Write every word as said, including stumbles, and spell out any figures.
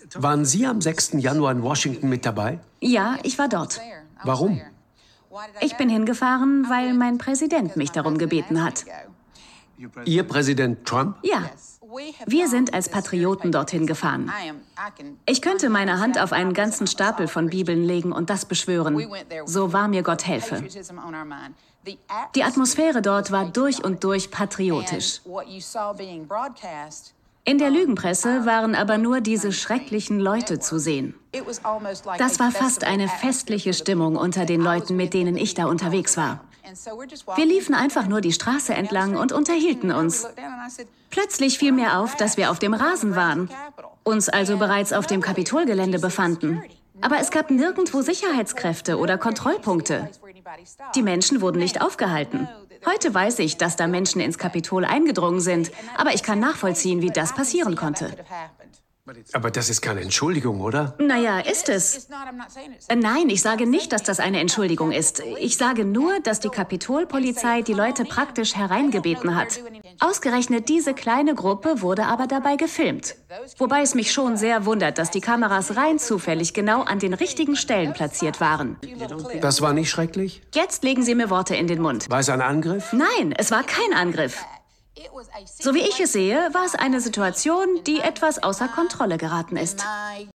Waren Sie am sechsten Januar in Washington mit dabei? Ja, ich war dort. Warum? Ich bin hingefahren, weil mein Präsident mich darum gebeten hat. Ihr Präsident Trump? Ja, wir sind als Patrioten dorthin gefahren. Ich könnte meine Hand auf einen ganzen Stapel von Bibeln legen und das beschwören. So wahr mir Gott helfe. Die Atmosphäre dort war durch und durch patriotisch. In der Lügenpresse waren aber nur diese schrecklichen Leute zu sehen. Das war fast eine festliche Stimmung unter den Leuten, mit denen ich da unterwegs war. Wir liefen einfach nur die Straße entlang und unterhielten uns. Plötzlich fiel mir auf, dass wir auf dem Rasen waren, uns also bereits auf dem Kapitolgelände befanden. Aber es gab nirgendwo Sicherheitskräfte oder Kontrollpunkte. Die Menschen wurden nicht aufgehalten. Heute weiß ich, dass da Menschen ins Kapitol eingedrungen sind, aber ich kann nachvollziehen, wie das passieren konnte. Aber das ist keine Entschuldigung, oder? Naja, ist es. Nein, ich sage nicht, dass das eine Entschuldigung ist. Ich sage nur, dass die Kapitolpolizei die Leute praktisch hereingebeten hat. Ausgerechnet diese kleine Gruppe wurde aber dabei gefilmt. Wobei es mich schon sehr wundert, dass die Kameras rein zufällig genau an den richtigen Stellen platziert waren. Das war nicht schrecklich? Jetzt legen Sie mir Worte in den Mund. War es ein Angriff? Nein, es war kein Angriff. So wie ich es sehe, war es eine Situation, die etwas außer Kontrolle geraten ist.